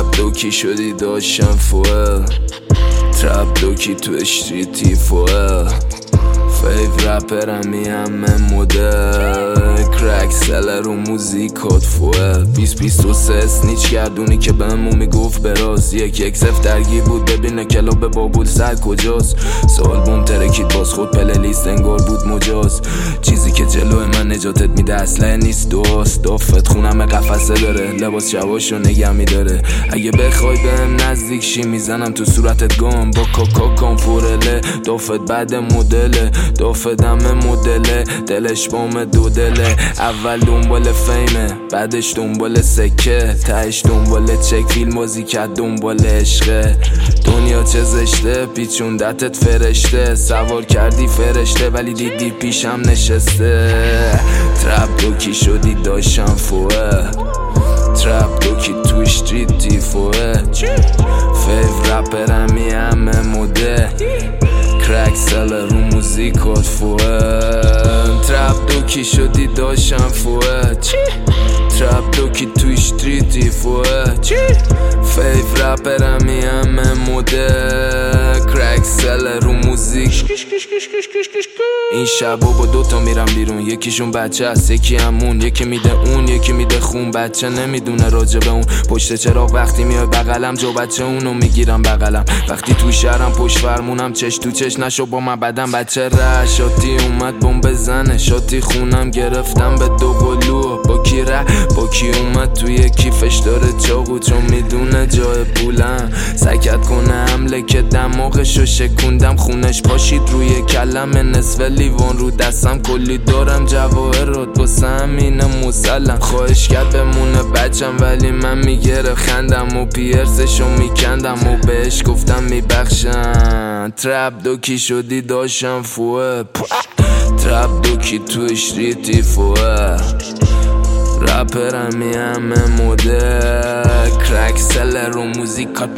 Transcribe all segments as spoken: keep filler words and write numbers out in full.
ترپ دوکی شدی داشتم فوه ترپ دوکی تو اشتریتی فوه فیو رپرم می همه مدل کرک سلر و موزیکات فوه بیس بیست و سه اسنیچ گردونی که بهمون میگفت براز یک یک صف درگی بود ببینه کلاب بابول سر کجاست سال بوم ترکید باز خود پلیلیست انگار بود مجاز چیزی که جلوی من نجاتت میده اصلا نیست دوست دافت خونم قفسه داره لباس شواشو نگه میداره اگه بخوای بهم نزدیک شی میزنم تو صورتت گام با کاکا کامفورله دافت بعد مدله دافت همه مدله دلش بام دو دله اول دنبال فیمه بعدش دنبال سکه تهش دنبال چک فیلم بازی کرد دنبال عشقه دنیا چه زشته پیچوندتت فرشته سوار کردی فرشته ولی دیدی پیشم نشسته ترپ دوکی شدی داشتم فوه ترپ دوکی تو اشتریتی فوه فیو رپرمی همه مده کرک ساله رو موزیکات فوه ترپ دوکی شدی داشتم فوه ترپ دوکی تو اشتریتی فوه فیو رپرمی همه مده کرک ساله رو موزیک این شبا با دوتا میرم بیرون یکیشون بچه است یکی همون یکی میده اون یکی میده خون بچه نمیدونه راجبه اون پشت چراغ وقتی میای بغلم جو بچه اونو میگیرم بغلم وقتی تو شهرم پشت فرمونم چش تو چش نشو با من بدم بچه ره شاتی اومد بوم بزنه شاتی خونم گرفتم به دو گلو با کی ره با کی اومد توی کیفش داره چاقو چون میدونه جای پولم سکت کنه حمله که دماغشو شکوندم خونش پاشید روی کلم نصف لیوان رو دستم کلی دارم جواهرات واسه همینه مسلم خواهش کرد بمونه بچم ولی من میگره خندم و پیرسشو میکندم و بهش گفتم میبخشم ترپ دوکی شدی داشتم فوه ترپ دوکی تو اشتریتی فوه رپرمی همه مده کرک سلر و موزیکات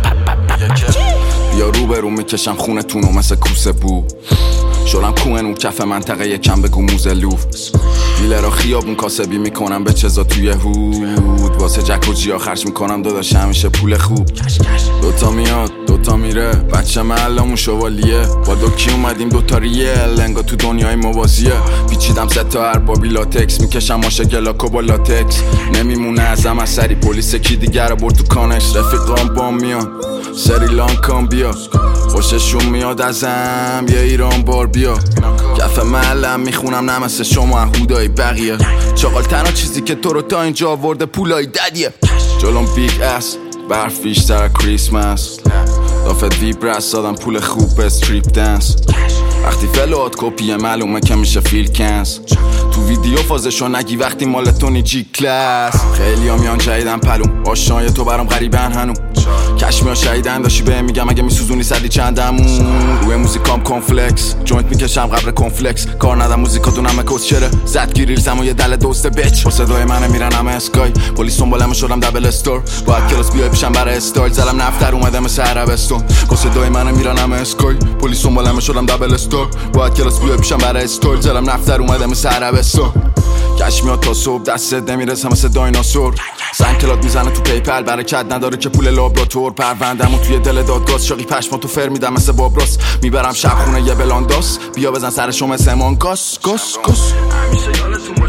بیا رو به رو میکشم خونتونو مثل کوسه بو شلم کوهنو کف منطقه یکم بگو موزلوف دیلر را خیابون کاسبی میکنم به چزا توی هود واسه جک و جیا خرج میکنم داداش همیشه پول خوب دوتا میاد دوتا میره بچه محلمون شوالیه با دوکی اومدیم دوتا ریل انگا تو دنیای موازیه پیچیدم سه تا اربابی لاتکس میکشم ماشه گلاکو با لاتکس نمیمونه ازم اثری پلیس کی دیگر برد تو کانش رفیقام بام میاد سریلانکام بیا خوششون میاد ازم یه ایران بار بیا کف محلم میخونم نه مثل شما هودای بقیه چاقال تنها چیزی که تو رو تا اینجا آورده پولای ددیه جلوم بیگ اس برف بیشتر کریسمس دافت ویبرس دادم پول خوب به استریپ دنس وقتی فلوات کپیه معلومه که میشه فیل کنس تو ویدیو فازشو نگی وقتی مال تونی جی کلاس خیلی ها میان جایدن پلوم آشنای تو برام غریبن هنو کشمیا شهیدن داشتی به میگم اگه میسوزونی سدی چندمون روی موزیکام کنفلکس جوینت میکشم قبر کنفلکس کار ندم موزیکاتون همه کس چره زد گیریلزم و یه دل دوست بچ با صدای منه میرن همه اسکای پلیس دنبالمه شدم دبل استور باید کلاس بیای پیشم برای استایل زلم نفتر اومدم مثل عربستون با صدای منه میرن همه اسکای پلیس دنبالمه شدم دبل استور باید کلاس بیای پیشم برای استایل زلم نفتر اومدم مثل عربستون کشمیا تا صبح دستت نمیرسه مثل دایناسور زن کلات میزنه تو پیپل برکت نداره که پول لابراتور پروندم و توی دل دادگاز شاقی پشما تو فر میدم مثل بابراس میبرم شب خونه یه بلانداس بیا بزن سرشو مثل امان گاس گاس گاس